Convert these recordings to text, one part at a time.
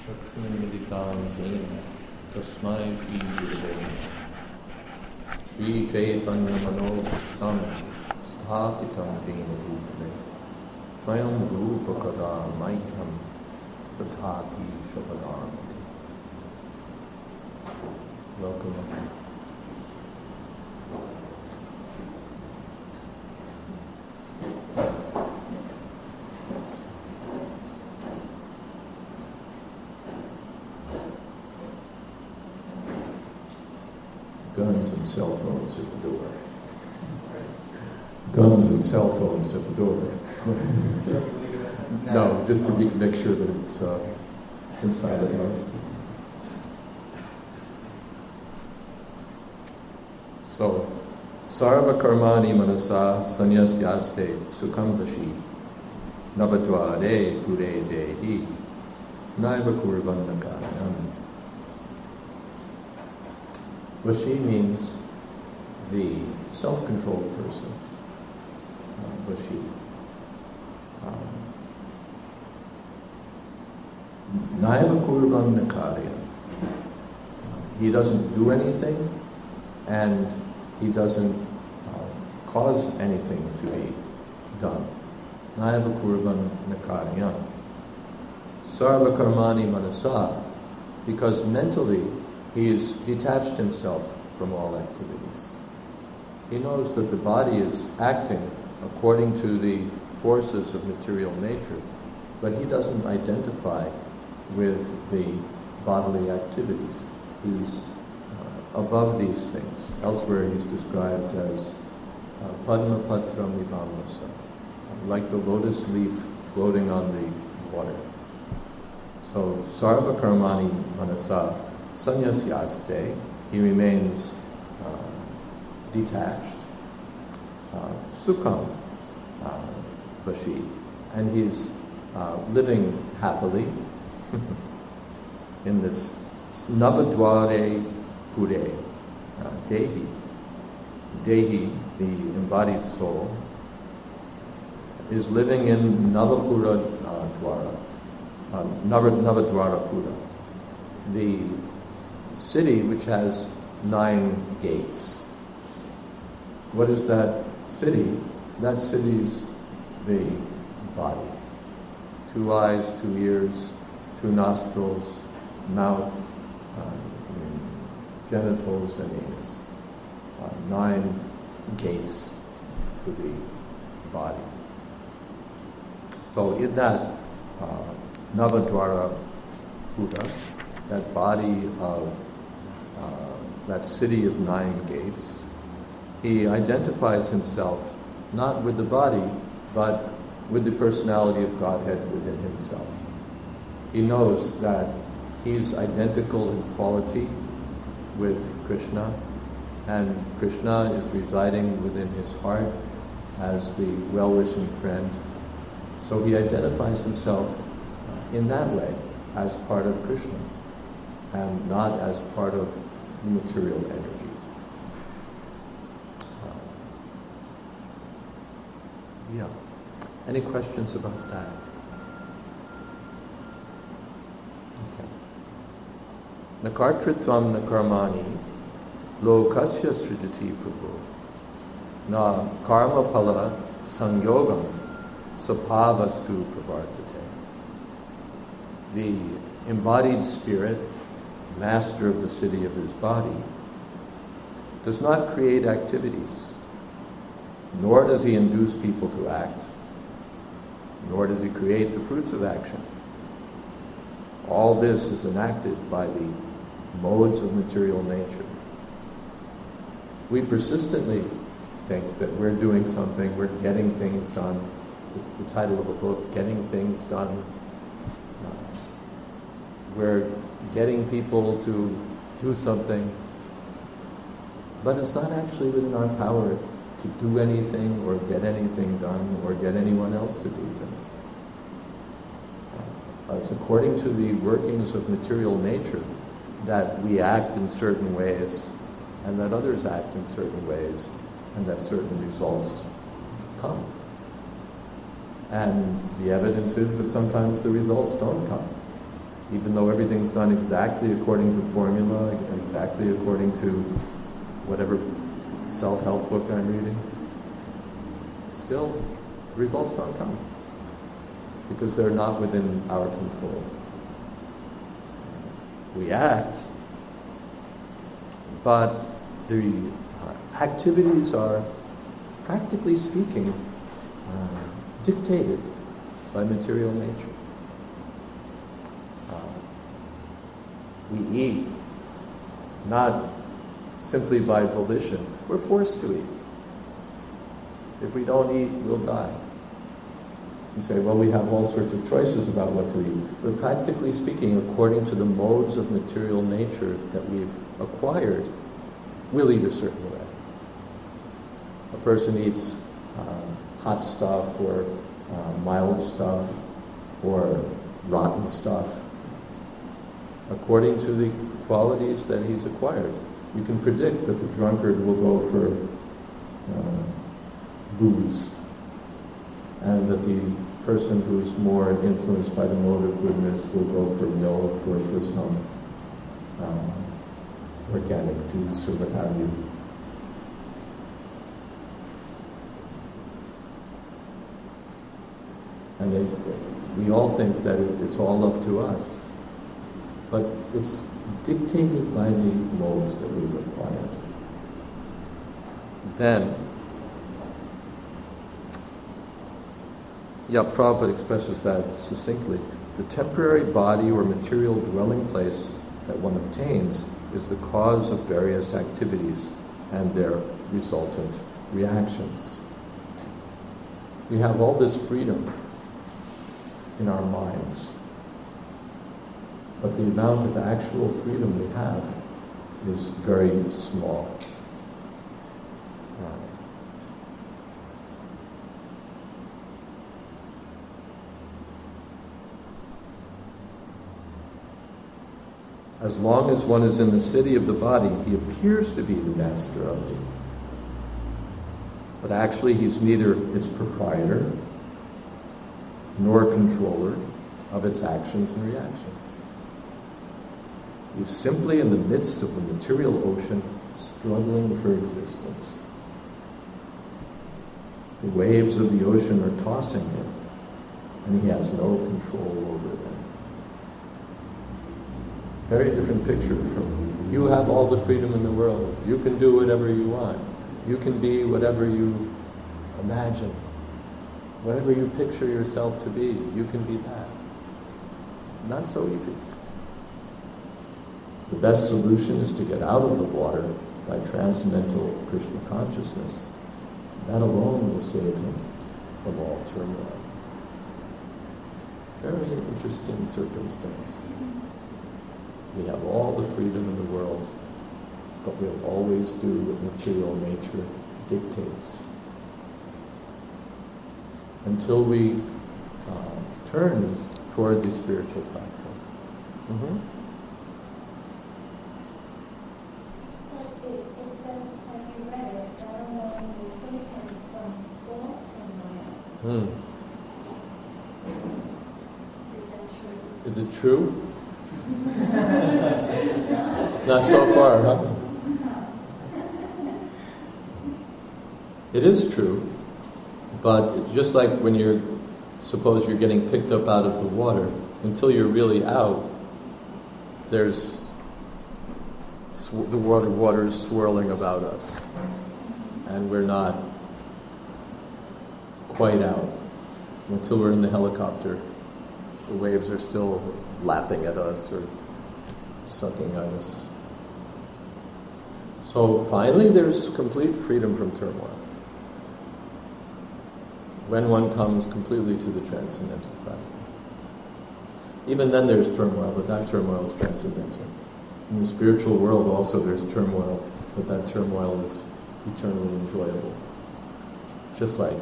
Lakshmimilitam Jena Tasmai Shri Gurave Shri Chaitanya Manobhustam Sthapitam Jena Bhutale Swayam Rupa Kada Maitham Tathati Shapadantake. Welcome. Guns and cell phones at the door. Guns and cell phones at the door. No, just to make sure that it's inside of it. So, Sarva Karmani Manasa Sanyasyaste Sukham Vashi Navadvare Pure Dehi Naiva Kurvannakaram. Vashi means the self-controlled person. Vashi. Naiva kurvan nakarya. He doesn't do anything, and he doesn't cause anything to be done. Naiva kurvan nakarya. Sarva karmani manasa, because mentally he has detached himself from all activities. He knows that the body is acting according to the forces of material nature, but he doesn't identify with the bodily activities. He's above these things. Elsewhere he's described as Padma Patram Nibamasa, like the lotus leaf floating on the water. So Sarva Karmani Manasa Sanyasyaste, he remains detached. Sukham Vashi, and he's living happily in this Navadvare Pure Dehi. Dehi, the embodied soul, is living in Navapura Dwara, Navadvara Pura, the city which has 9 gates. What is that city? That city's the body. 2 eyes, 2 ears, 2 nostrils, mouth, genitals, and anus. 9 gates to the body. So in that Navadvara Pura, that body of that city of 9 gates, he identifies himself not with the body, but with the personality of Godhead within himself. He knows that he's identical in quality with Krishna, and Krishna is residing within his heart as the well-wishing friend. So he identifies himself in that way as part of Krishna, and not as part of material energy. Yeah. Any questions about that? Okay. Nakartritvam nakarmani lokasya srijati prabhu na karma pala sangyogam sapavastu pravartate. The embodied spirit, master of the city of his body, does not create activities, nor does he induce people to act, nor does he create the fruits of action. All this is enacted by the modes of material nature. We persistently think that we're doing something, we're getting things done. It's the title of a book, Getting Things Done. We're getting people to do something, but it's not actually within our power to do anything or get anything done or get anyone else to do things. It's according to the workings of material nature that we act in certain ways and that others act in certain ways and that certain results come. And the evidence is that sometimes the results don't come. even though everything's done exactly according to formula, exactly according to whatever self-help book I'm reading, still the results don't come because they're not within our control. We act, but the activities are, practically speaking, dictated by material nature. We eat not simply by volition. We're forced to eat. If we don't eat, we'll die. You say, well, we have all sorts of choices about what to eat. But practically speaking, according to the modes of material nature that we've acquired, we'll eat a certain way. A person eats hot stuff or mild stuff or rotten stuff according to the qualities that he's acquired. You can predict that the drunkard will go for booze, and that the person who's more influenced by the mode of goodness will go for milk or for some organic juice or what have you. And we all think that it's all up to us, but it's dictated by the modes that we've acquired. Then, Prabhupada expresses that succinctly. The temporary body or material dwelling place that one obtains is the cause of various activities and their resultant reactions. We have all this freedom in our minds, but the amount of actual freedom we have is very small. As long as one is in the city of the body, he appears to be the master of it. But actually, he's neither its proprietor nor controller of its actions and reactions. He's simply in the midst of the material ocean, struggling for existence. The waves of the ocean are tossing him, and he has no control over them. Very different picture from, you have all the freedom in the world. You can do whatever you want. You can be whatever you imagine. Whatever you picture yourself to be, you can be that. Not so easy. The best solution is to get out of the water by transcendental Krishna consciousness. That alone will save him from all turmoil. Very interesting circumstance. We have all the freedom in the world, but we'll always do what material nature dictates. Until we turn toward the spiritual platform. Mm-hmm. But it says, like you read it, that alone will save him from all turmoil. Is that true? Is it true? Not so far, huh? It is true, but it's just like when suppose you're getting picked up out of the water, until you're really out, there's the water is swirling about us, and we're not quite out. Until we're in the helicopter, the waves are still lapping at us or sucking at us. So finally there's complete freedom from turmoil. When one comes completely to the transcendental platform. Even then there's turmoil, but that turmoil is transcendental. In the spiritual world also there's turmoil, but that turmoil is eternally enjoyable. Just like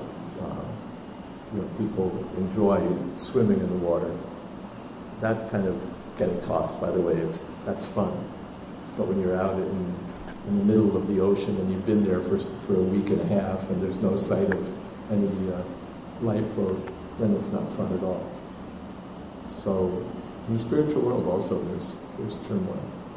people enjoy swimming in the water. That kind of getting tossed by the waves, that's fun. But when you're out in the middle of the ocean and you've been there for a week and a half and there's no sight of any lifeboat, then it's not fun at all. So In the spiritual world also there's turmoil.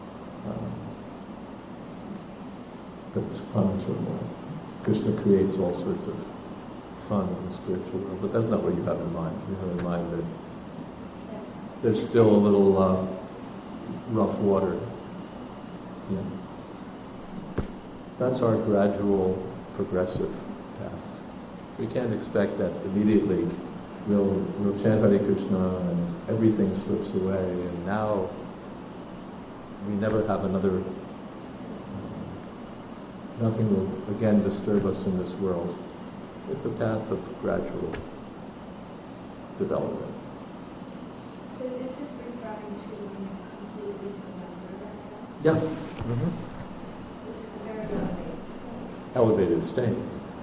But it's fun turmoil. Krishna creates all sorts of fun in the spiritual world, but that's not what you have in mind. You have in mind that there's still a little rough water. Yeah. That's our gradual, progressive path. We can't expect that immediately we'll chant Hare Krishna and everything slips away, and now we never have another. Nothing will again disturb us in this world. It's a path of gradual development. So this is referring to the completely surrender, I guess? Yeah. Which is a very elevated state. Elevated state.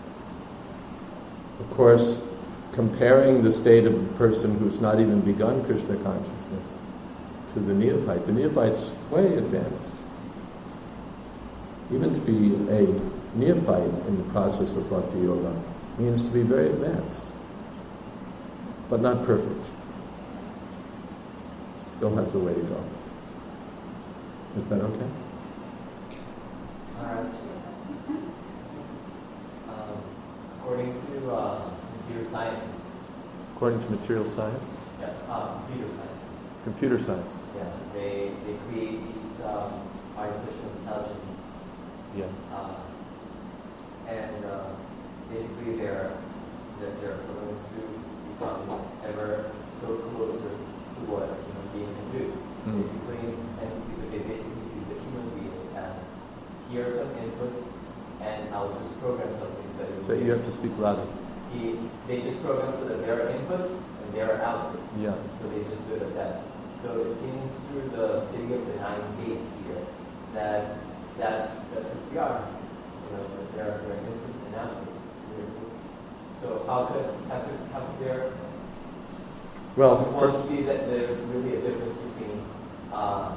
Of course, comparing the state of the person who's not even begun Krishna consciousness to the neophyte's way advanced. Even to be a neophyte in the process of Bhakti Yoga means to be very advanced, but not perfect. Still has a way to go. Is that okay? According to computer scientists. According to material science? Yeah, computer scientists. Computer science. Yeah, they create these artificial intelligence. Yeah. And basically they're supposed to become ever so closer to what a human being can do. Basically, and because they basically see the human being as, here are some inputs, and I'll just program something so you have to speak louder. They just program so that there are inputs and there are outputs. Yeah. So they just do it at that. So it seems through the city of the 9 gates here that's who we are. You know, that there are inputs and outputs. So how could there? Well, we want to see that there's really a difference between a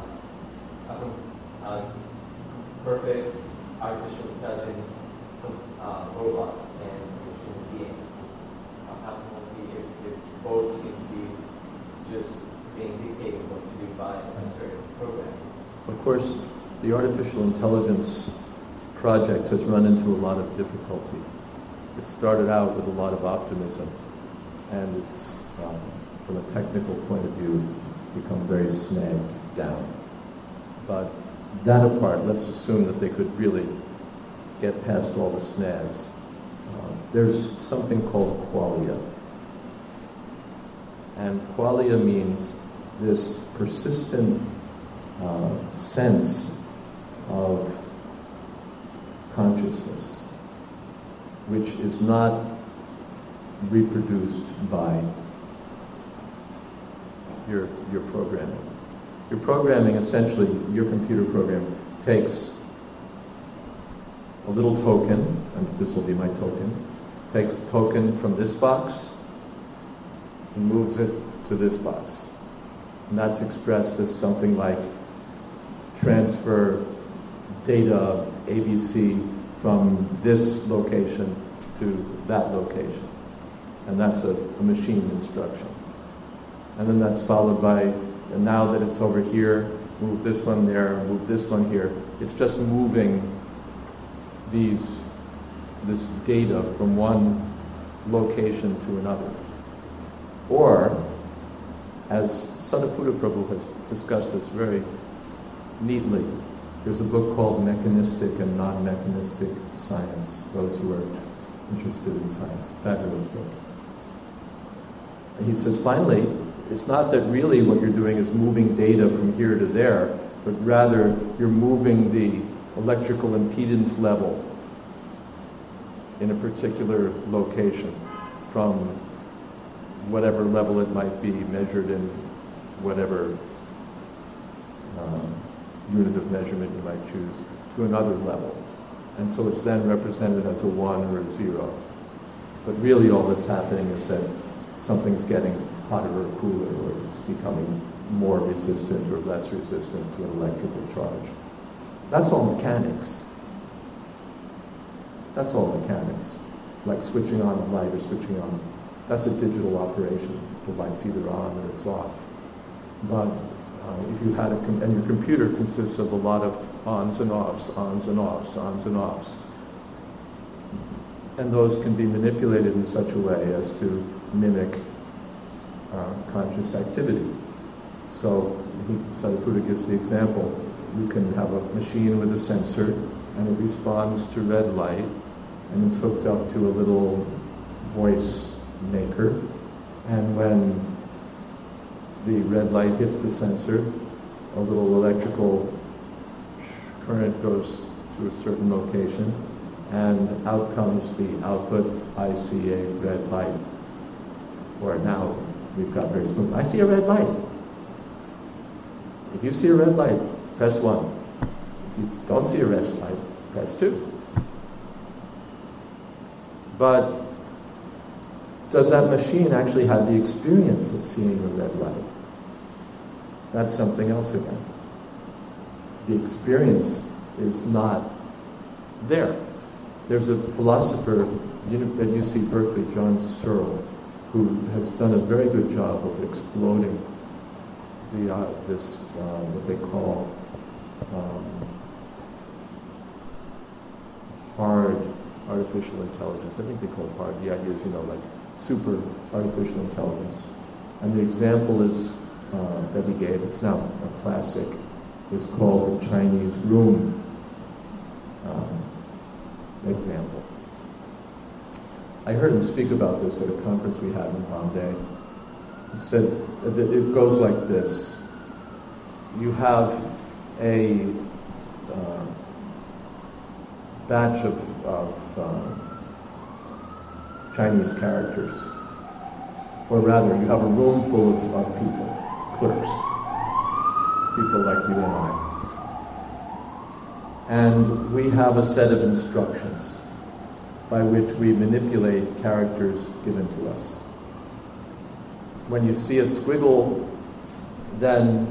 perfect artificial intelligence robot and a human being. How can one see if both seem to be just being dictated what to do by a certain program? Of course, the artificial intelligence project has run into a lot of difficulty. It started out with a lot of optimism, and it's, from a technical point of view, become very snagged down. But that apart, let's assume that they could really get past all the snags. There's something called qualia. And qualia means this persistent sense of consciousness, which is not reproduced by your programming. Your programming, essentially, your computer program, takes a little token, and this will be my token, takes a token from this box and moves it to this box. And that's expressed as something like transfer data ABC from this location to that location. And that's a machine instruction. And then that's followed by, and now that it's over here, move this one there, move this one here. It's just moving this data from one location to another. Or, as Sadaputa Prabhu has discussed this very neatly, there's a book called Mechanistic and Non-Mechanistic Science, those who are interested in science. Fabulous book. And he says, finally, it's not that really what you're doing is moving data from here to there, but rather you're moving the electrical impedance level in a particular location from whatever level it might be measured in whatever unit of measurement you might choose to another level. And so it's then represented as a 1 or a 0. But really all that's happening is that something's getting hotter or cooler, or it's becoming more resistant or less resistant to an electrical charge. That's all mechanics. That's all mechanics. Like switching on a light or switching on. That's a digital operation. The light's either on or it's off. But if you had and your computer consists of a lot of ons and offs, ons and offs, ons and offs. And those can be manipulated in such a way as to mimic conscious activity. So Sariputta gives the example. You can have a machine with a sensor, and it responds to red light, and it's hooked up to a little voice maker. And when the red light hits the sensor, a little electrical current goes to a certain location, and out comes the output, I see a red light. Or now, we've got very smooth, I see a red light. If you see a red light, press 1. If you don't see a red light, press 2. But does that machine actually have the experience of seeing a red light? That's something else again. The experience is not there. There's a philosopher at UC Berkeley, John Searle, who has done a very good job of exploding what they call hard artificial intelligence. I think they call it hard. The idea is, like super artificial intelligence. And the example is that he gave, it's now a classic, is called the Chinese room example. I heard him speak about this at a conference we had in Bombay. He said it goes like this. You have a batch of Chinese characters, or rather, you have a room full of people, clerks, people like you and I. And we have a set of instructions by which we manipulate characters given to us. When you see a squiggle, then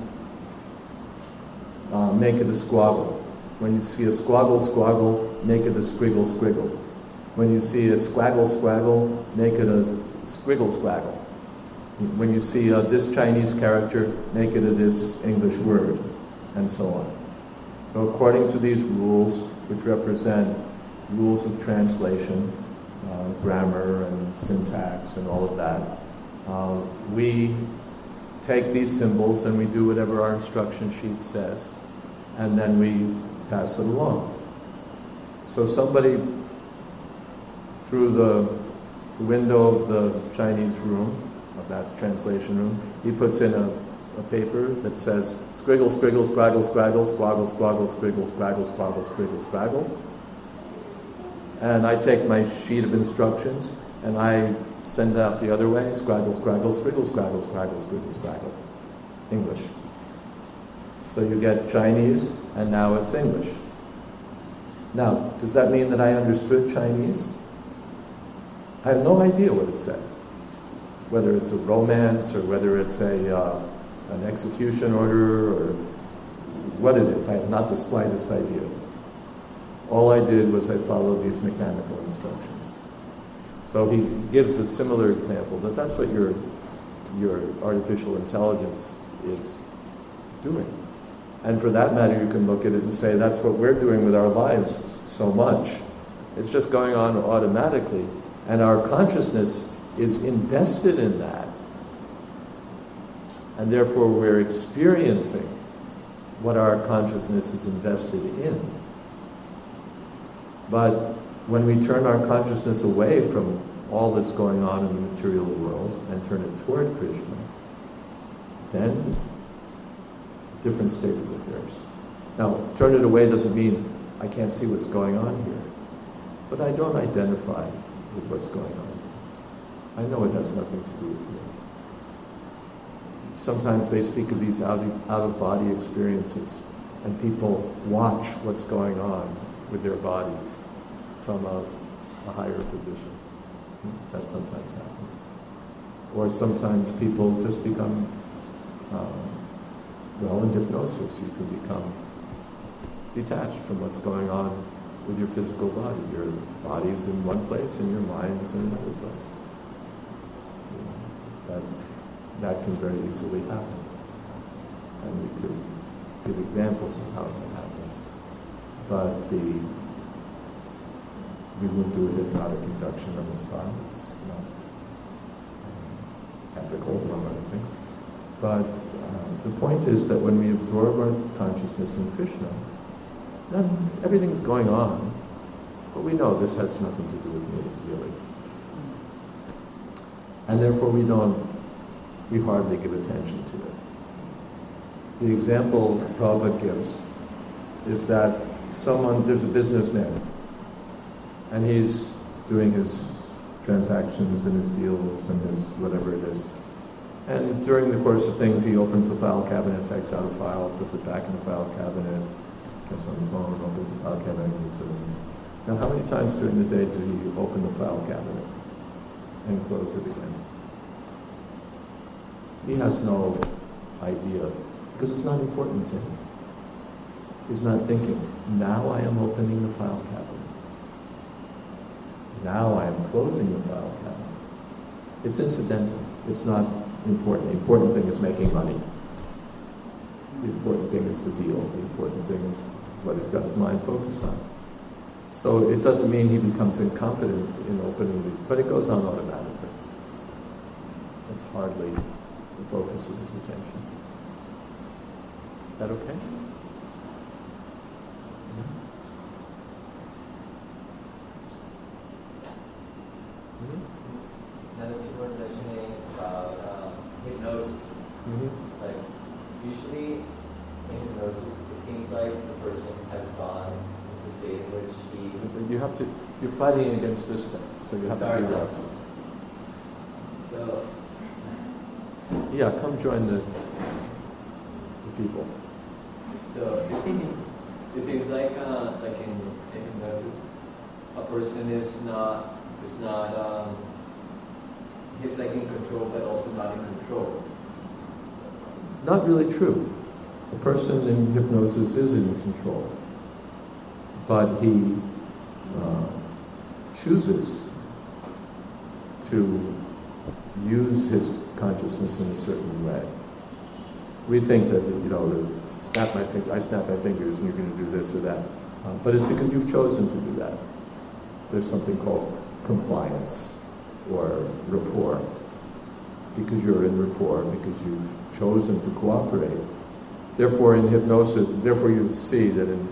make it a squabble. When you see a squabble, squabble, make it a squiggle, squiggle. When you see a squaggle, squaggle, make it a squiggle, squaggle. When you see this Chinese character, make it a this English word, and so on. So according to these rules, which represent rules of translation, grammar and syntax and all of that, we take these symbols and we do whatever our instruction sheet says, and then we pass it along. So somebody, through the window of the Chinese room, of that translation room, he puts in a paper that says squiggle, squiggle, squaggle, squaggle, squaggle, squaggle, squiggle, squaggle, squaggle, squiggle, squaggle. And I take my sheet of instructions and I send it out the other way, squaggle, squaggle, squiggle, squaggle, squaggle, squiggle, squaggle. English. So you get Chinese, and now it's English. Now, does that mean that I understood Chinese? I have no idea what it said. Whether it's a romance, or whether it's an execution order, or what it is, I have not the slightest idea. All I did was I followed these mechanical instructions. So he gives a similar example, that that's what your artificial intelligence is doing. And for that matter, you can look at it and say, that's what we're doing with our lives so much. It's just going on automatically. And our consciousness is invested in that. And therefore, we're experiencing what our consciousness is invested in. But when we turn our consciousness away from all that's going on in the material world and turn it toward Krishna, then different state of affairs. Now, turn it away doesn't mean I can't see what's going on here, but I don't identify with what's going on. I know it has nothing to do with me. Sometimes they speak of these out-of-body experiences, and people watch what's going on with their bodies from a higher position. That sometimes happens. Or sometimes people just become, in hypnosis, you can become detached from what's going on with your physical body. Your body's in one place and your mind is in another place. That can very easily happen. And we could give examples of how that happens. But we won't do a hypnotic induction on the spot. It's not ethical, among other things. But the point is that when we absorb our consciousness in Krishna, then everything's going on, but we know this has nothing to do with me, really. And therefore we hardly give attention to it. The example Prabhupada gives is that there's a businessman, and he's doing his transactions and his deals and his whatever it is. And during the course of things, he opens the file cabinet, takes out a file, puts it back in the file cabinet, gets on the phone, opens the file cabinet, and moves it. Now, how many times during the day did he open the file cabinet and close it again? He has no idea, because it's not important to him. He's not thinking, now I am opening the file cabinet. Now I am closing the file cabinet. It's incidental. It's not important. The important thing is making money. The important thing is the deal. The important thing is what he's got his mind focused on. So it doesn't mean he becomes incompetent in opening but it goes on automatically. It's hardly the focus of his attention. Is that okay? Yeah. Now that you were mentioning about hypnosis, like usually in hypnosis, it seems like the person has gone into a state in which you're fighting against this thing, so you have to be right. So, yeah, come join the people. So it seems like in hypnosis, a person is not he's like in control, but also not in control. Not really true. A person in hypnosis is in control, but he chooses to use his consciousness in a certain way. We think that I snap my fingers and you're going to do this or that, but it's because you've chosen to do that. There's something called compliance or rapport, because you're in rapport, because you've chosen to cooperate. Therefore, in hypnosis, you see that in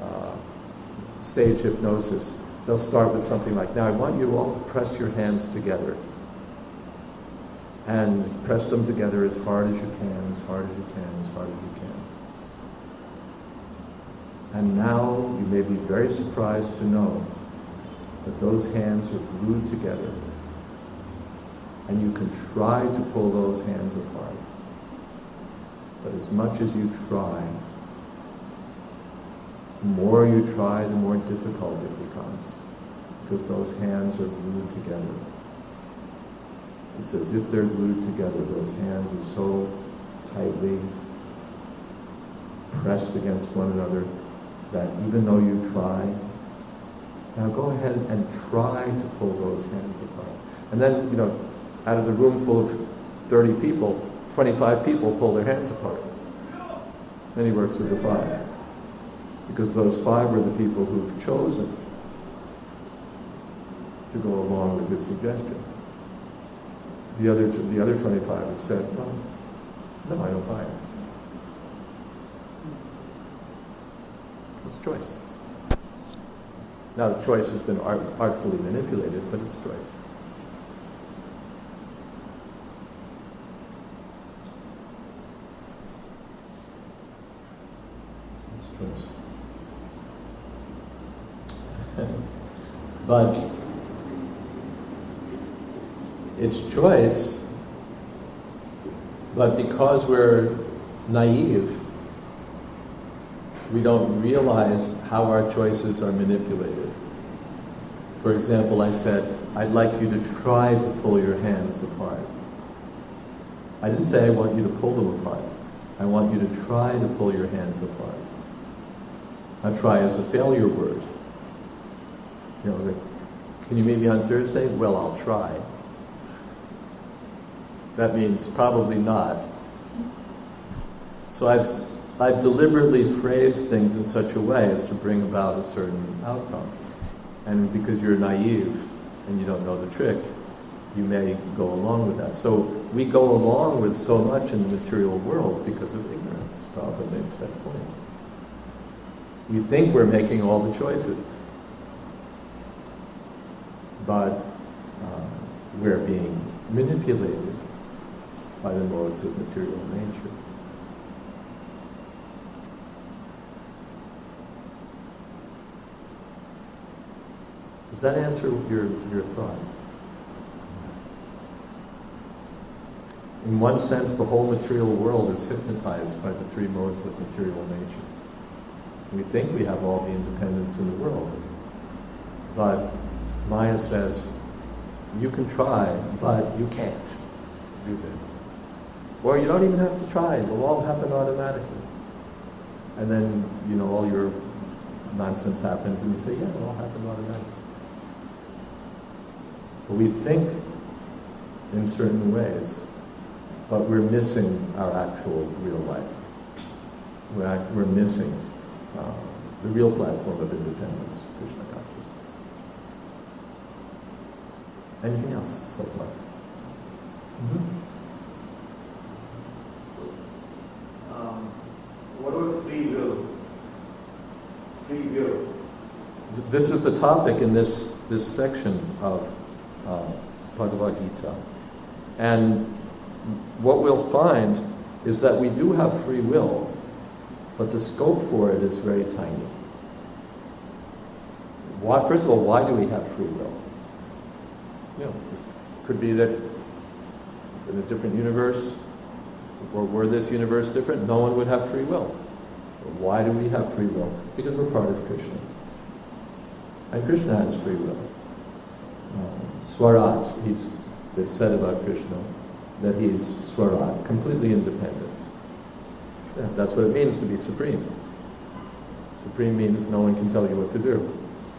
stage hypnosis, they'll start with something like, now I want you all to press your hands together. And press them together as hard as you can, as hard as you can, as hard as you can. And now you may be very surprised to know that those hands are glued together. And you can try to pull those hands apart. But as much as you try, the more you try, the more difficult it becomes, because those hands are glued together. It's as if they're glued together. Those hands are so tightly pressed against one another that even though you try, now go ahead and try to pull those hands apart. And then, out of the room full of 30 people, 25 people pull their hands apart. Then he works with the 5. Because those 5 are the people who've chosen to go along with his suggestions. The other 25 have said, no, I don't buy it. It's choice. Now the choice has been artfully manipulated, but it's choice. It's choice. But it's choice, but because we're naive, we don't realize how our choices are manipulated. For example, I said, I'd like you to try to pull your hands apart. I didn't say I want you to pull them apart. I want you to try to pull your hands apart. Now try is a failure word. Can you meet me on Thursday? Well, I'll try. That means probably not. So I've deliberately phrased things in such a way as to bring about a certain outcome. And because you're naive and you don't know the trick, you may go along with that. So we go along with so much in the material world because of ignorance. Prabhupada makes that point. We think we're making all the choices, but we're being manipulated by the modes of material nature. Does that answer your thought? In one sense, the whole material world is hypnotized by the three modes of material nature. We think we have all the independence in the world, but Maya says, you can try, but you can't do this. Or you don't even have to try, it will all happen automatically. And then, all your nonsense happens and you say, yeah, it all happened automatically. But we think in certain ways, but we're missing our actual real life. We're missing the real platform of independence, Krishna consciousness. Anything else so far? Mm-hmm. What about free will? Free will. This is the topic in this section of Bhagavad Gita. And what we'll find is that we do have free will, but the scope for it is very tiny. First of all, why do we have free will? It could be that in a different universe, or were this universe different, no one would have free will. But why do we have free will? Because we're part of Krishna. And Krishna has free will. Swarat, it's said about Krishna that he's Swarat, completely independent. Yeah, that's what it means to be supreme. Supreme means no one can tell you what to do.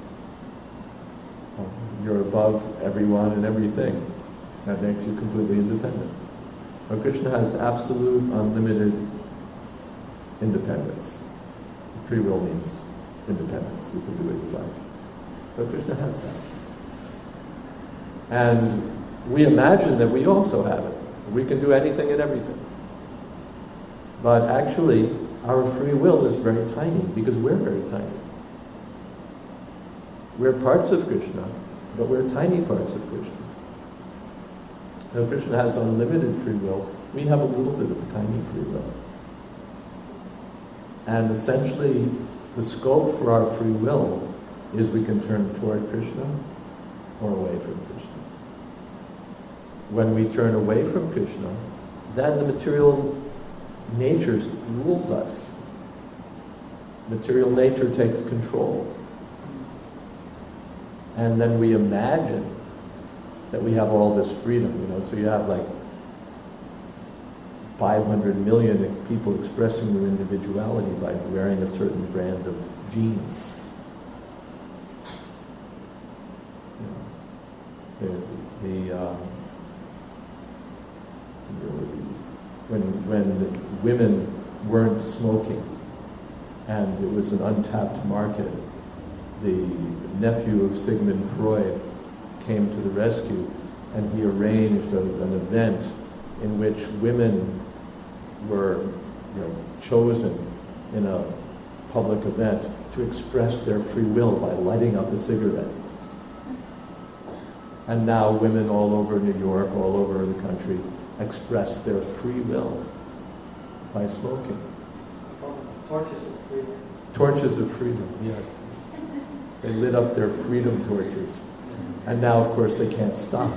You're above everyone and everything. That makes you completely independent. But Krishna has absolute, unlimited independence. Free will means independence. You can do what you like. So Krishna has that. And we imagine that we also have it. We can do anything and everything. But actually, our free will is very tiny because we're very tiny. We're parts of Krishna, but we're tiny parts of Krishna. Now, Krishna has unlimited free will. We have a little bit of tiny free will. And essentially, the scope for our free will is we can turn toward Krishna or away from Krishna. When we turn away from Krishna, then the material nature rules us. Material nature takes control. And then we imagine that we have all this freedom, so you have like 500 million people expressing their individuality by wearing a certain brand of jeans. When women weren't smoking and it was an untapped market, the nephew of Sigmund Freud came to the rescue and he arranged an event in which women were chosen in a public event to express their free will by lighting up a cigarette. And now women all over New York, all over the country, express their free will by smoking. Torches of freedom. Torches of freedom, yes. They lit up their freedom torches. And now, of course, they can't stop.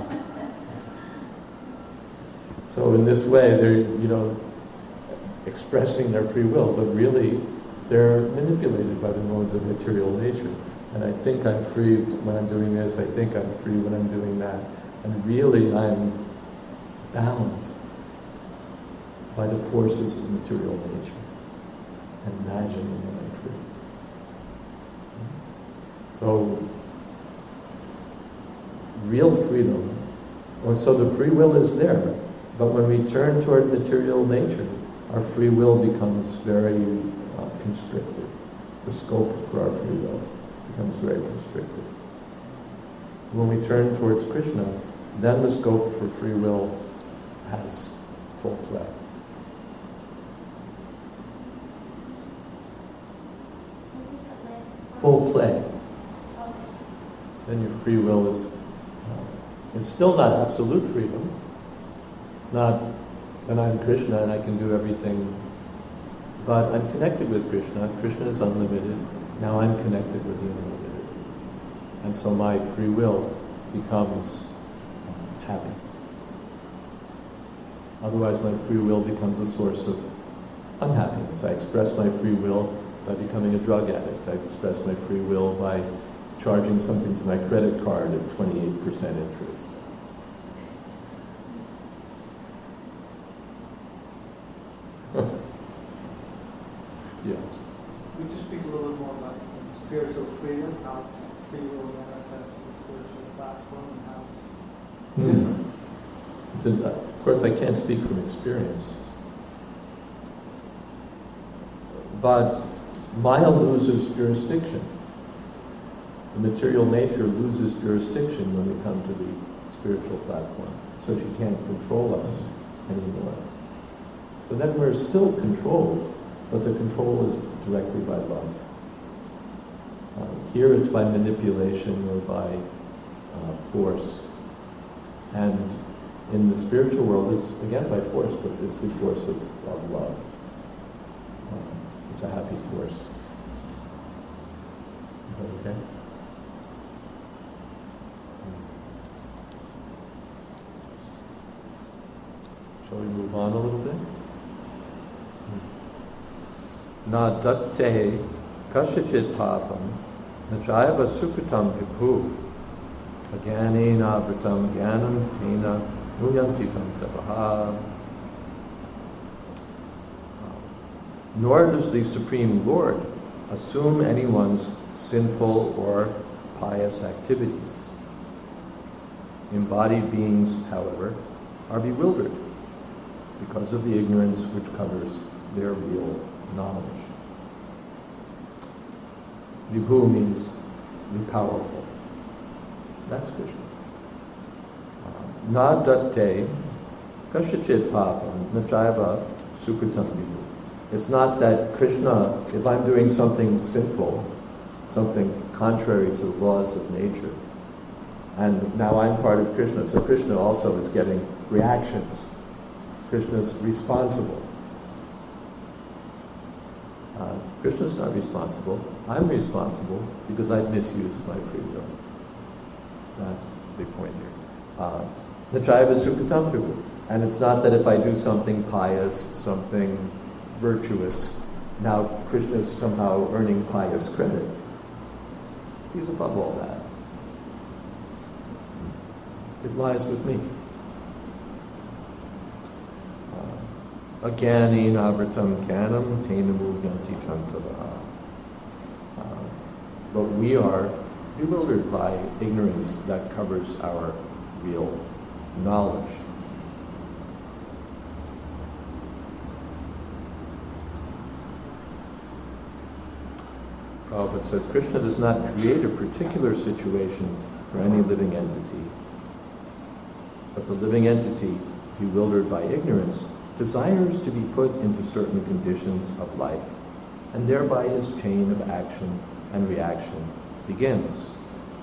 So in this way, they're, expressing their free will, but really, they're manipulated by the modes of material nature. And I think I'm free when I'm doing this, I think I'm free when I'm doing that. And really, I'm bound by the forces of material nature. Imagining that I'm free. So, real freedom, so the free will is there, but when we turn toward material nature, our free will becomes very constricted. The scope for our free will becomes very constricted. When we turn towards Krishna, then the scope for free will has full play. Full play. Then your free will is, it's still not absolute freedom. It's not that I'm Krishna and I can do everything, but I'm connected with Krishna. Krishna is unlimited. Now I'm connected with the unlimited. And so my free will becomes happy. Otherwise my free will becomes a source of unhappiness. I express my free will by becoming a drug addict. I express my free will by charging something to my credit card at 28% interest. Yeah. Could you speak a little bit more about some spiritual freedom, how free will manifests in the spiritual platform, and how it's different? Of course, I can't speak from experience. But Maya loses jurisdiction. The material nature loses jurisdiction when we come to the spiritual platform. So she can't control us anymore. But then we're still controlled, but the control is directly by love. Here it's by manipulation or by force. And in the spiritual world, it's again by force, but it's the force of love. It's a happy force. Is that okay? Shall we move on a little bit? Na datte kashachit papam najayava sukritam vibhu agyanena vritam gyanam tena nuyanti jantapaha. Nor does the Supreme Lord assume anyone's sinful or pious activities. Embodied beings, however, are bewildered because of the ignorance which covers their real knowledge. Vibhu means the powerful. That's Krishna. Na datte kashachit papam najayava sukritam vibhu. It's not that Krishna, if I'm doing something sinful, something contrary to the laws of nature, and now I'm part of Krishna, so Krishna also is getting reactions. Krishna's responsible. Krishna's not responsible. I'm responsible because I've misused my free will. That's the point here. Nachayava sukritam vibhu. And it's not that if I do something pious, something virtuous, now Krishna is somehow earning pious credit. He's above all that. It lies with me. Agyani navritam gyanam tenamu yanti chantavaha. But we are bewildered by ignorance that covers our real knowledge. Prabhupada says, Krishna does not create a particular situation for any living entity, but the living entity, bewildered by ignorance, desires to be put into certain conditions of life, and thereby his chain of action and reaction begins.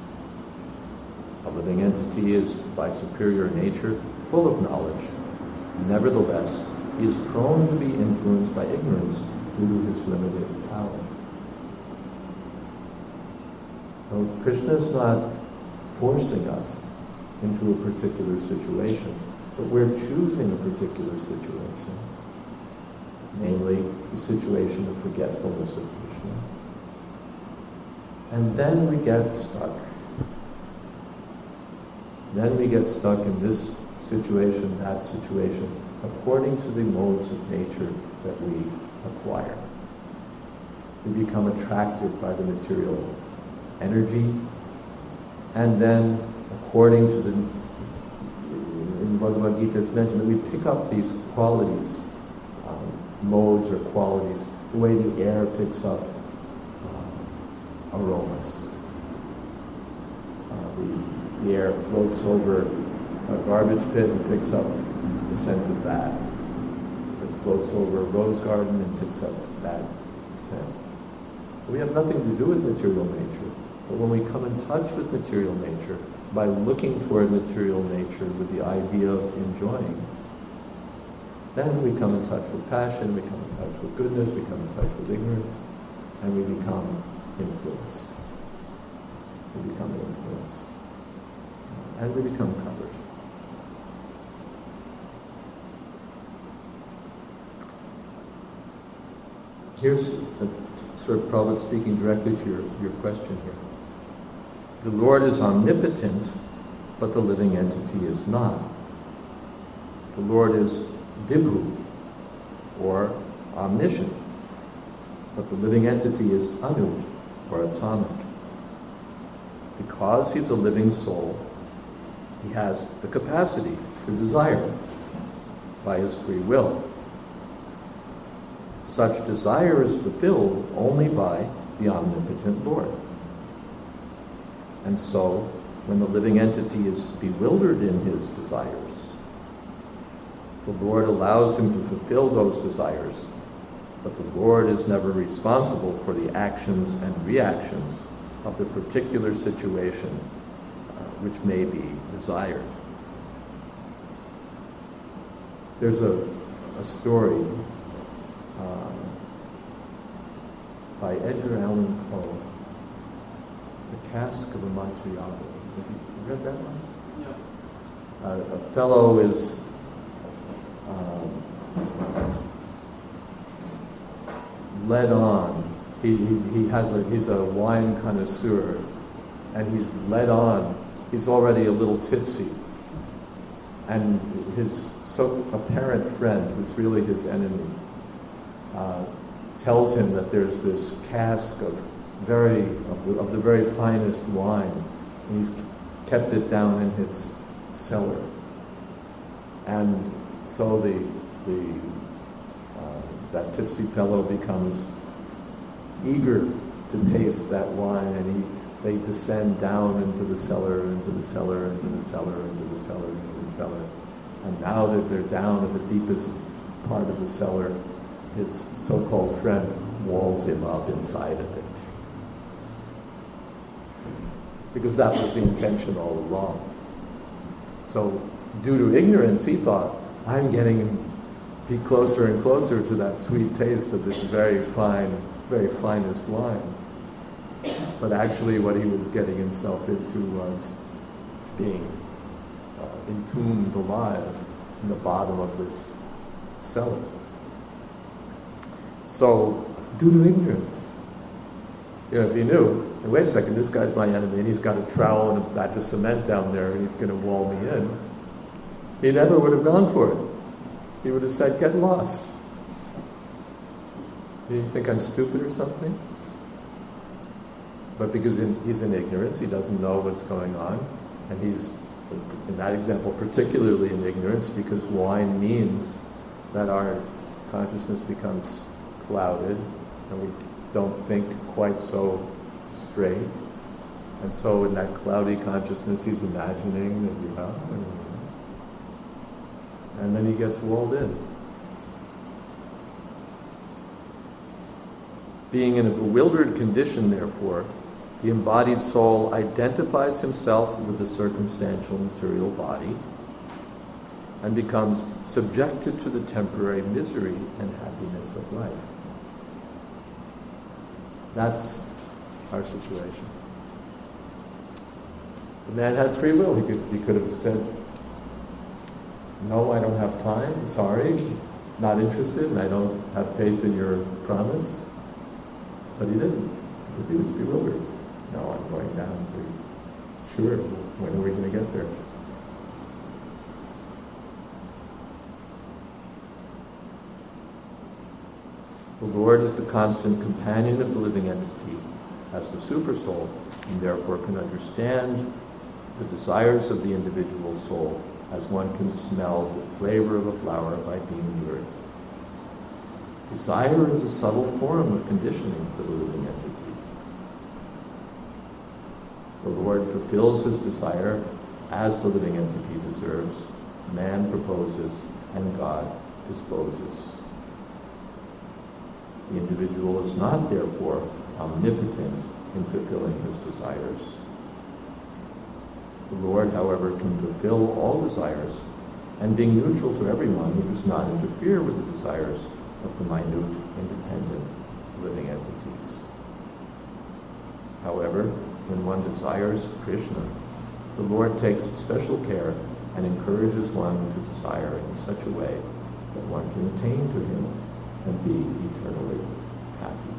A living entity is, by superior nature, full of knowledge. Nevertheless, he is prone to be influenced by ignorance due to his limited power. So Krishna is not forcing us into a particular situation, but we're choosing a particular situation, namely the situation of forgetfulness of Krishna. And then we get stuck. Then we get stuck in this situation, that situation, according to the modes of nature that we acquire. We become attracted by the material energy, and then according to the, in Bhagavad Gita it's mentioned that we pick up these qualities modes or qualities, the way the air picks up aromas. The air floats over a garbage pit and picks up the scent of that. It floats over a rose garden and picks up that scent. We have nothing to do with material nature, but when we come in touch with material nature, by looking toward material nature with the idea of enjoying, then we come in touch with passion, we come in touch with goodness, we come in touch with ignorance, and we become influenced. We become influenced. And we become covered. Here's sort of Prabhupada speaking directly to your question here. The Lord is omnipotent, but the living entity is not. The Lord is Vibhu, or omniscient, but the living entity is Anu, or atomic. Because he's a living soul, he has the capacity to desire by his free will. Such desire is fulfilled only by the omnipotent Lord. And so, when the living entity is bewildered in his desires, the Lord allows him to fulfill those desires, but the Lord is never responsible for the actions and reactions of the particular situation which may be desired. There's a story by Edgar Allan Poe, The Cask of Amontillado. Have you read that one? Yeah. A fellow is led on. He's a wine connoisseur, and he's led on. He's already a little tipsy, and his so apparent friend, who's really his enemy, tells him that there's this cask of the very finest wine, and he's kept it down in his cellar. And so that tipsy fellow becomes eager to taste that wine, and they descend down into the cellar, into the cellar, into the cellar, into the cellar, into the cellar. And now that they're down at the deepest part of the cellar, his so-called friend walls him up inside of it. Because that was the intention all along. So, due to ignorance, he thought, I'm getting closer and closer to that sweet taste of this very finest wine. But actually what he was getting himself into was being entombed alive in the bottom of this cellar. So, due to ignorance, if he knew, and wait a second, this guy's my enemy, and he's got a trowel and a batch of cement down there, and he's going to wall me in, he never would have gone for it. He would have said, get lost. Do you think I'm stupid or something? But because he's in ignorance, he doesn't know what's going on, and he's, in that example, particularly in ignorance, because wine means that our consciousness becomes clouded, and we don't think quite so straight. And so in that cloudy consciousness, he's imagining that and then he gets walled in. Being in a bewildered condition, therefore, the embodied soul identifies himself with the circumstantial material body and becomes subjected to the temporary misery and happiness of life. That's our situation. The man had free will. He could have said, no, I don't have time, sorry, not interested, and I don't have faith in your promise. But he didn't, because he was bewildered. No, I'm going down to, sure, when are we going to get there? The Lord is the constant companion of the living entity as the supersoul, and therefore can understand the desires of the individual soul as one can smell the flavor of a flower by being near it. Desire is a subtle form of conditioning for the living entity. The Lord fulfills his desire as the living entity deserves. Man proposes and God disposes. The individual is not, therefore, omnipotent in fulfilling his desires. The Lord, however, can fulfill all desires, and being neutral to everyone, he does not interfere with the desires of the minute, independent living entities. However, when one desires Krishna, the Lord takes special care and encourages one to desire in such a way that one can attain to him and be eternally happy.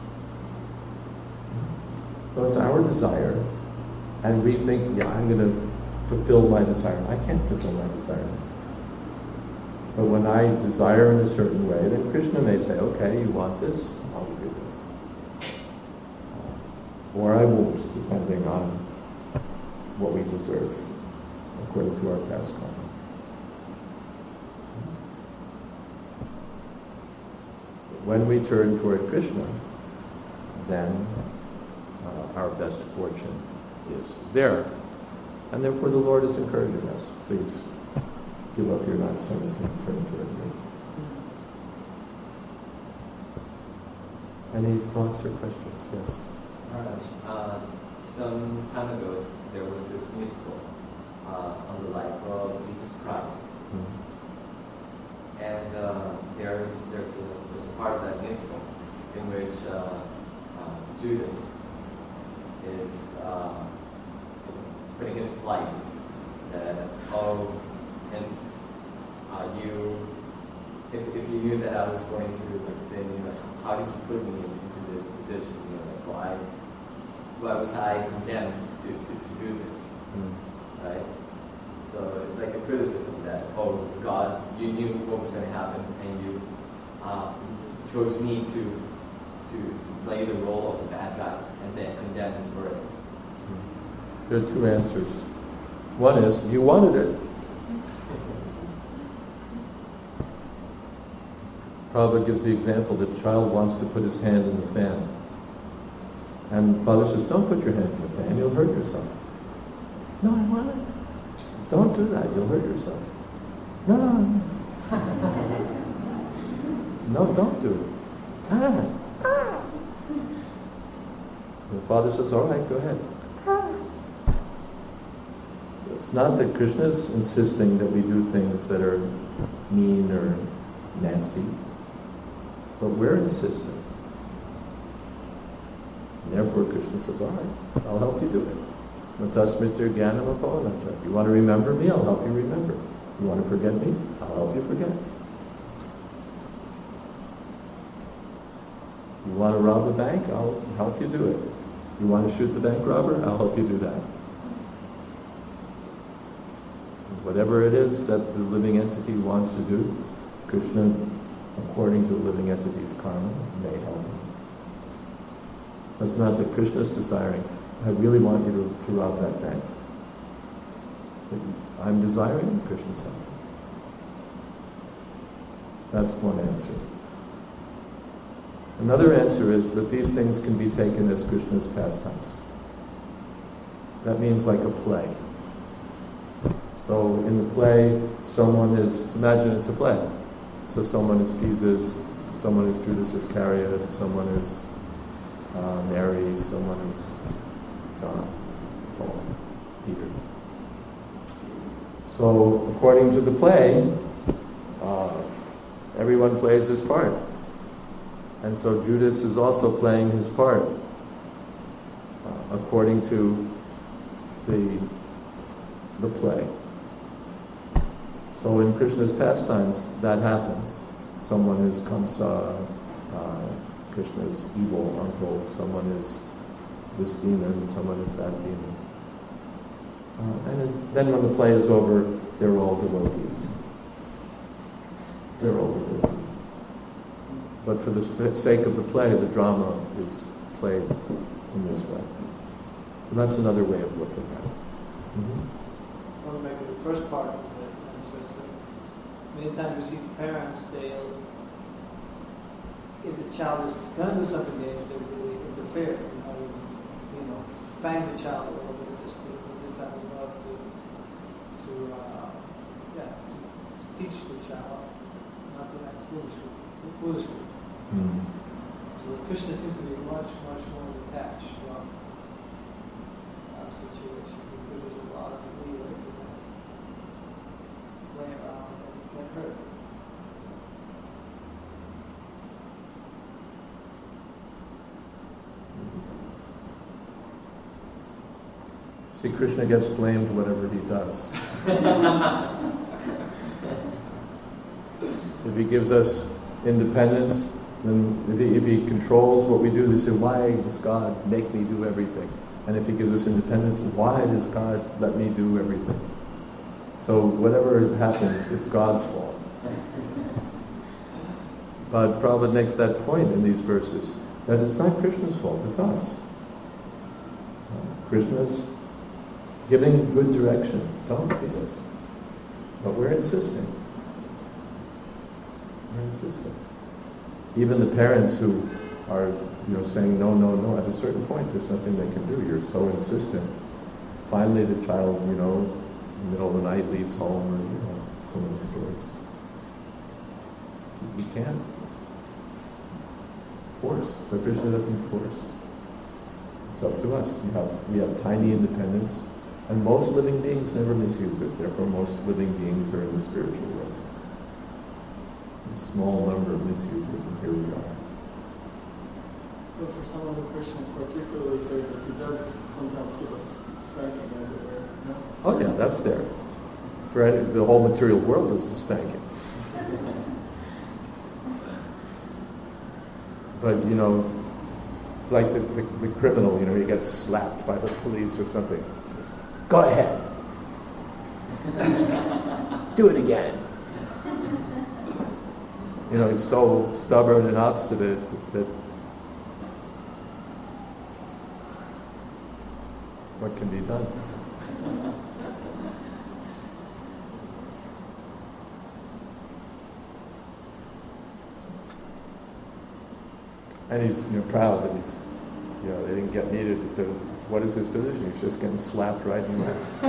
So it's our desire, and we think, yeah, I'm going to fulfill my desire. I can't fulfill my desire. But when I desire in a certain way, then Krishna may say, okay, you want this? I'll give you this. Or I won't, depending on what we deserve, according to our past karma. When we turn toward Krishna, then our best fortune is there. And therefore the Lord is encouraging us, please give up your nonsense and turn toward me. Any thoughts or questions? Yes? Maharaj, some time ago there was this musical on the life of Jesus Christ. And there's a part of that musical in which Judas is putting his plight that, if you knew that I was going to, like, say, how did you put me into this position? Why was I condemned to do this? Right? So it's like a criticism that, oh, God, you knew what was going to happen, and you chose me to play the role of the bad guy, and then condemn me for it. There are two answers. One is, you wanted it. Prabhupada gives the example that a child wants to put his hand in the fan. And father says, don't put your hand in the fan, you'll hurt yourself. No, I want it. Don't do that, you'll hurt yourself. No. No, don't do it. And the father says, all right, go ahead. So it's not that Krishna is insisting that we do things that are mean or nasty, but we're insisting. And therefore Krishna says, all right, I'll help you do it. Matasmitir Gyanam Apavanacha. You want to remember me? I'll help you remember. You want to forget me? I'll help you forget. You want to rob a bank? I'll help you do it. You want to shoot the bank robber? I'll help you do that. Whatever it is that the living entity wants to do, Krishna, according to the living entity's karma, may help him. It's not that Krishna is desiring, I really want you to rob that bank. I'm desiring Krishna's help. That's one answer. Another answer is that these things can be taken as Krishna's pastimes. That means like a play. So in the play, someone is, imagine it's a play. So someone is Jesus, someone is Judas Iscariot, someone is Mary, someone is John, Paul, Peter. So according to the play, everyone plays his part. And so Judas is also playing his part according to the play. So in Krishna's pastimes, that happens. Someone is Kamsa, Krishna's evil uncle, someone is this demon, someone is that demon. Then when the play is over, they're all devotees. They're all devotees. But for the sake of the play, the drama is played in this way. So that's another way of looking at it. I want to make the first part of the answer. Many times we see parents, they'll if the child is going to do something dangerous, they really interfere. Spank the child a little bit just to it's out of love to teach the child not to act foolishly. Mm. So Krishna seems to be much, much more detached from our situation because there's a lot of leeway to play around and get hurt. See, Krishna gets blamed whatever he does. If he gives us independence, then if he controls what we do, they say, why does God make me do everything? And if he gives us independence, why does God let me do everything? So whatever happens, it's God's fault. But Prabhupada makes that point in these verses, that it's not Krishna's fault, it's us. Krishna's giving good direction. Don't do this. But we're insisting. We're insisting. Even the parents who are, saying no, no, no, at a certain point, there's nothing they can do. You're so insistent. Finally, the child, in the middle of the night leaves home, or some of the stories. You can't force. So Krishna doesn't force. It's up to us. We have tiny independence. And most living beings never misuse it. Therefore, most living beings are in the spiritual world. A small number misuse it, and here we are. But for someone who Krishna particularly favors, he does sometimes give us spanking, as it were. No? Oh yeah, that's there. For the whole material world is a spanking. But it's like the criminal. He gets slapped by the police or something. He says, "Go ahead. Do it again." It's so stubborn and obstinate that what can be done? And he's proud that he's, they didn't get me to what is his position? He's just getting slapped right and left.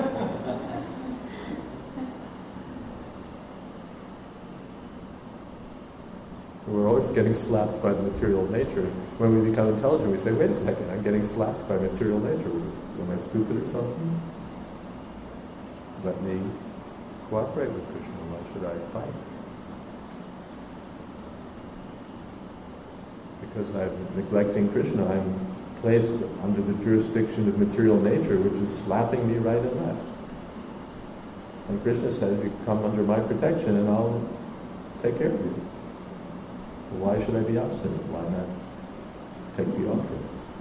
So we're always getting slapped by the material nature. When we become intelligent, we say, wait a second, I'm getting slapped by material nature. Am I stupid or something? Let me cooperate with Krishna. Why should I fight? Because I'm neglecting Krishna, I'm placed under the jurisdiction of material nature, which is slapping me right and left. And Krishna says, you come under my protection and I'll take care of you. Why should I be obstinate? Why not take the offer?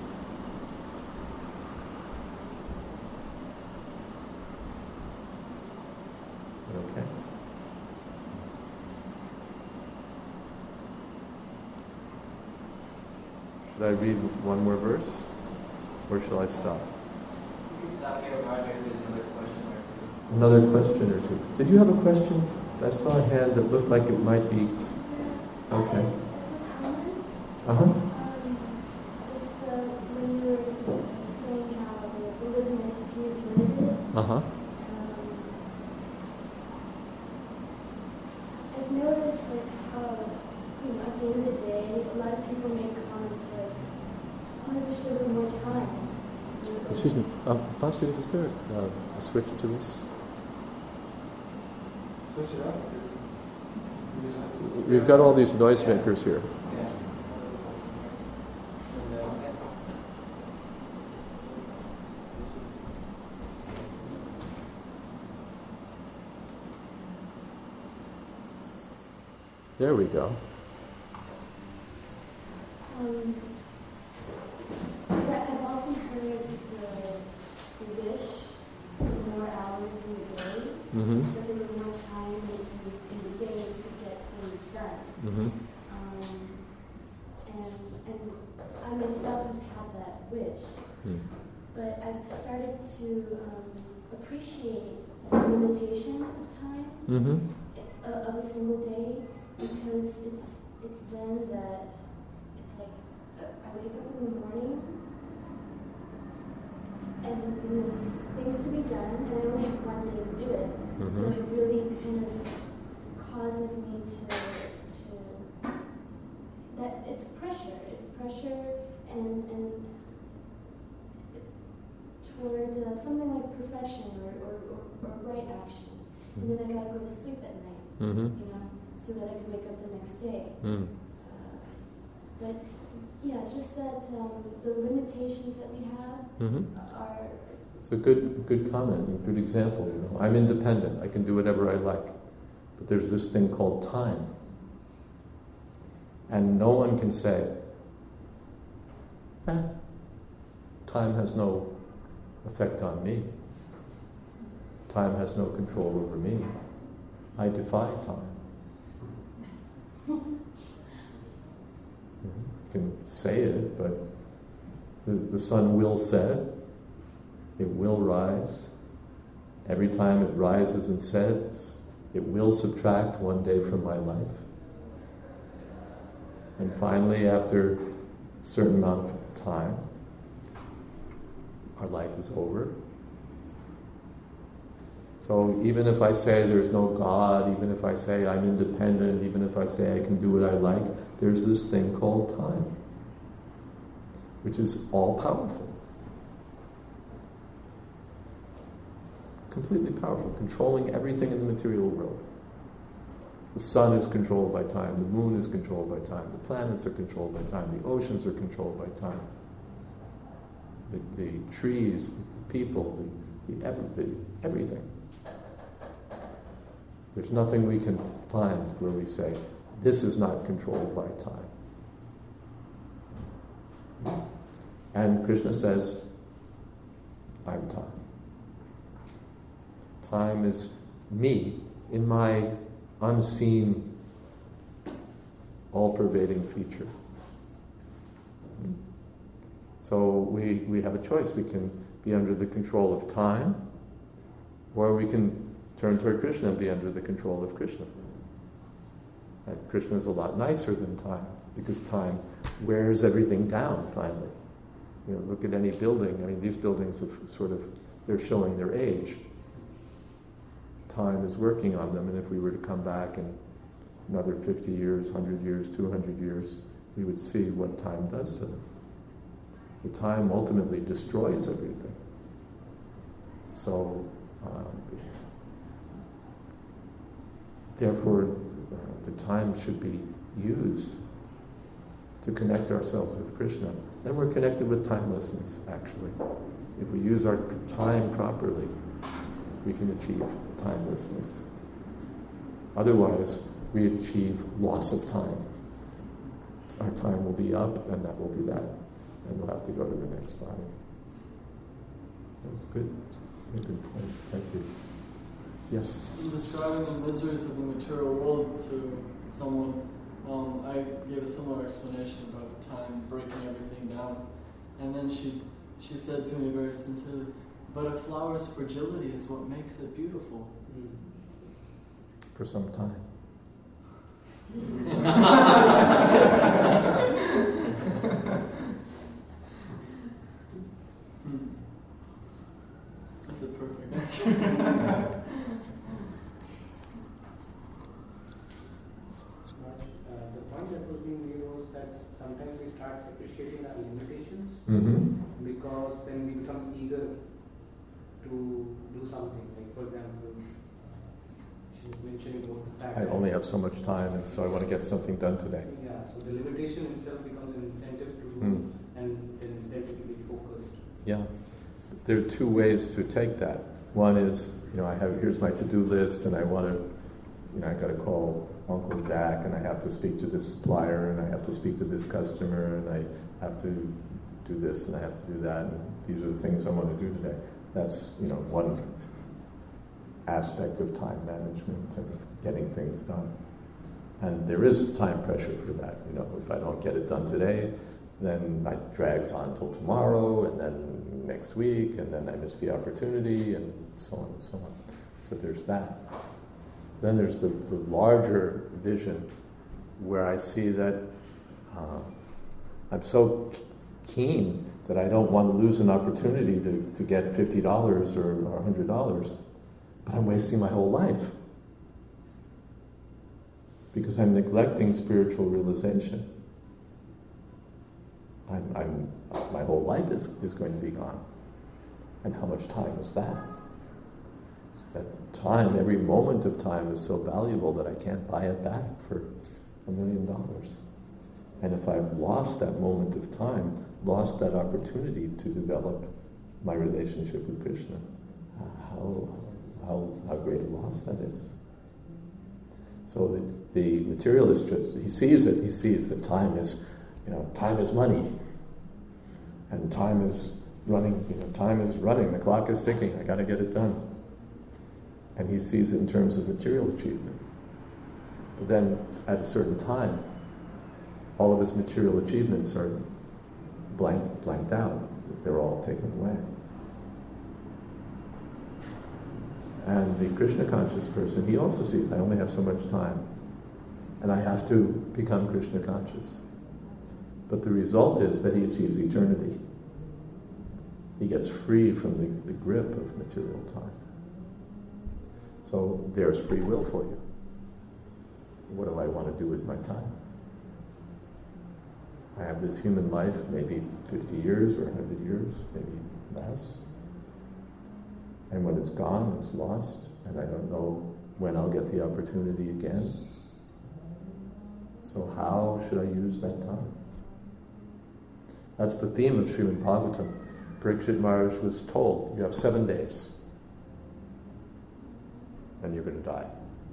Okay. Should I read one more verse? Or shall I stop? You can stop here, Roger, with another question or two. Another question or two. Did you have a question? I saw a hand that looked like it might be... Okay. It's a comment. Uh-huh. Just when you were saying how the living entity is limited, Uh-huh. I've noticed how, at the end of the day, a lot of people make comments like, oh, I wish there were more time. Excuse me. Vasudev, is there a switch to this? Switch it up. We've got all these noisemakers here. Yeah. There we go. I've often heard the wish for more hours in the day, Mm-hmm. that there were more time in the day to get things done. Mm-hmm. And I myself have had that wish, but I've started to appreciate the limitation of time Mm-hmm. of a single day, because it's then that I wake up in the morning and there's things to be done, and I only have one day to do it. So it really kind of causes me to that it's pressure. It's pressure and toward something like perfection or right action. And then I gotta go to sleep at night, so that I can wake up the next day. But yeah, just that the limitations that we have are. It's a good comment, a good example. I'm independent. I can do whatever I like, but there's this thing called time, and no one can say, time has no effect on me. Time has no control over me. I defy time. You can say it, but the sun will set. It will rise. Every time it rises and sets, it will subtract one day from my life. And finally, after a certain amount of time, our life is over. So even if I say there's no God, even if I say I'm independent, even if I say I can do what I like, there's this thing called time, which is all powerful. Completely powerful, controlling everything in the material world. The sun is controlled by time, the moon is controlled by time, the planets are controlled by time, the oceans are controlled by time. The trees, the people, everything. There's nothing we can find where we say, this is not controlled by time. And Krishna says, I'm time. Time is me in my unseen, all-pervading feature. So we have a choice. We can be under the control of time, or we can turn toward Krishna and be under the control of Krishna. And Krishna is a lot nicer than time, because time wears everything down, finally. Look at any building. I mean, these buildings have they're showing their age. Time is working on them, and if we were to come back in another 50 years, 100 years, 200 years, we would see what time does to them. So time ultimately destroys everything. So, therefore, the time should be used to connect ourselves with Krishna. Then we're connected with timelessness, actually. If we use our time properly, we can achieve timelessness. Otherwise, we achieve loss of time. Our time will be up, and that will be that. And we'll have to go to the next body. That was good. A good point. Thank you. Yes? In describing the miseries of the material world to someone, I gave a similar explanation about time breaking everything down. And then she said to me very sincerely, but a flower's fragility is what makes it beautiful. For some time. That's a perfect answer. The point that was being made was that sometimes we start appreciating our limitations because then we become eager to do something. Like, for example, she was mentioning about the fact I only have so much time, and so I want to get something done today. Yeah, so the limitation itself becomes an incentive to do, and an incentive to be focused. Yeah. There are two ways to take that. One is, here's my to-do list, and I want to, I got to call Uncle Jack, and I have to speak to this supplier, and I have to speak to this customer, and I have to do this, and I have to do that, and these are the things I want to do today. That's, one aspect of time management and getting things done. And there is time pressure for that. If I don't get it done today, then it drags on till tomorrow, and then next week, and then I miss the opportunity, and so on and so on. So there's that. Then there's the larger vision, where I see that I'm so keen that I don't want to lose an opportunity to get $50 or $100, but I'm wasting my whole life because I'm neglecting spiritual realization. My whole life is going to be gone. And how much time is that? That time, every moment of time is so valuable that I can't buy it back for $1 million. And if I've lost that moment of time, lost that opportunity to develop my relationship with Krishna, how great a loss that is. So the materialist, he sees that time is money. And time is running, the clock is ticking, I gotta get it done. And he sees it in terms of material achievement. But then at a certain time, all of his material achievements are blanked out. They're all taken away. And the Krishna conscious person, he also sees, I only have so much time. And I have to become Krishna conscious. But the result is that he achieves eternity. He gets free from the grip of material time. So there's free will for you. What do I want to do with my time? I have this human life, maybe 50 years or 100 years, maybe less. And when it's gone, it's lost, and I don't know when I'll get the opportunity again. So how should I use that time? That's the theme of Srimad Bhagavatam. Parikshit Maharaj was told, you have 7 days, and you're going to die.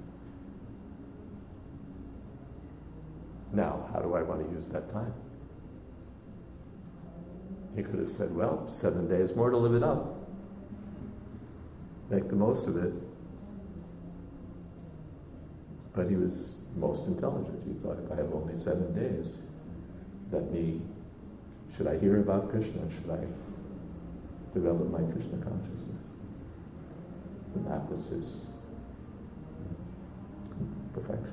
Now, how do I want to use that time? He could have said, well, 7 days more to live it up. Make the most of it. But he was most intelligent. He thought, if I have only 7 days, should I hear about Krishna? Should I develop my Krishna consciousness? And that was his perfection.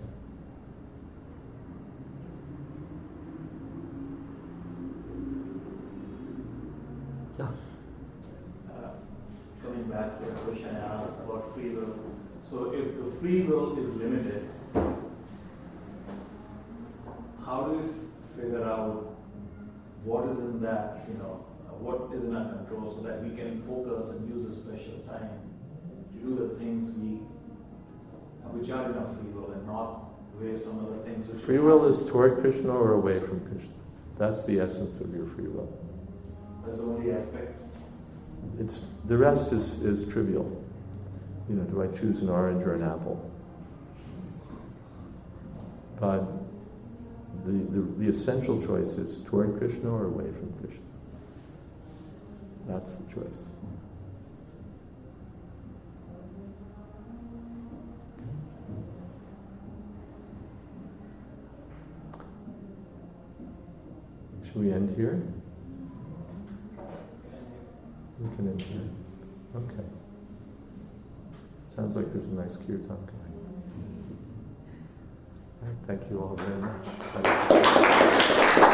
Yeah. Coming back to the question I asked about free will. So if the free will is limited, how do you figure out what is in that, what is in our control so that we can focus and use this precious time to do the things which are in our free will and not waste on other things? Free will is toward Krishna or away from Krishna. That's the essence of your free will. That's the only aspect. The rest is trivial. Do I choose an orange or an apple? But the essential choice is toward Krishna or away from Krishna. That's the choice. Should we end here? We can end here. Okay. Sounds like there's a nice kirtan going. All right, thank you all very much.